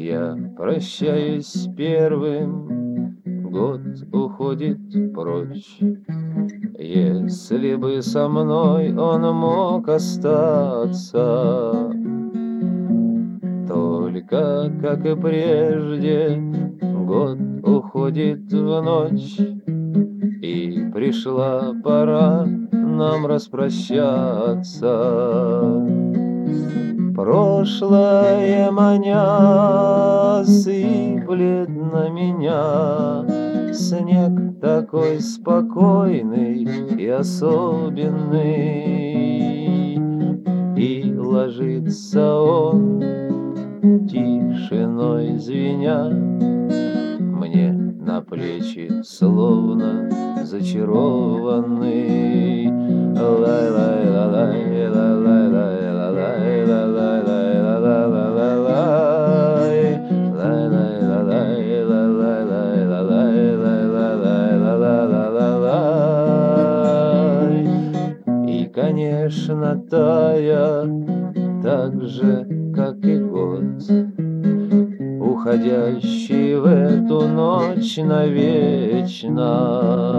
Я прощаюсь первым, год уходит прочь. Если бы со мной он мог остаться, только, как и прежде, год уходит в ночь, и пришла пора нам распрощаться. Прошлое маня сыплет на меня снег такой спокойный и особенный, и ложится он тишиной звеня мне на плечи, словно зачарованный. Лай-лай-ла-лай, лай-лай-лай, лай-лай, лай-лай-лай, ла-ла-ла-ла-лай, лай-лай-ла-лай, лай-лай-лай, лай-лай-лай, ла-ла-ла-ла-лай. И, конечно, тая, так же, как и год, уходящий в эту ночь навечно.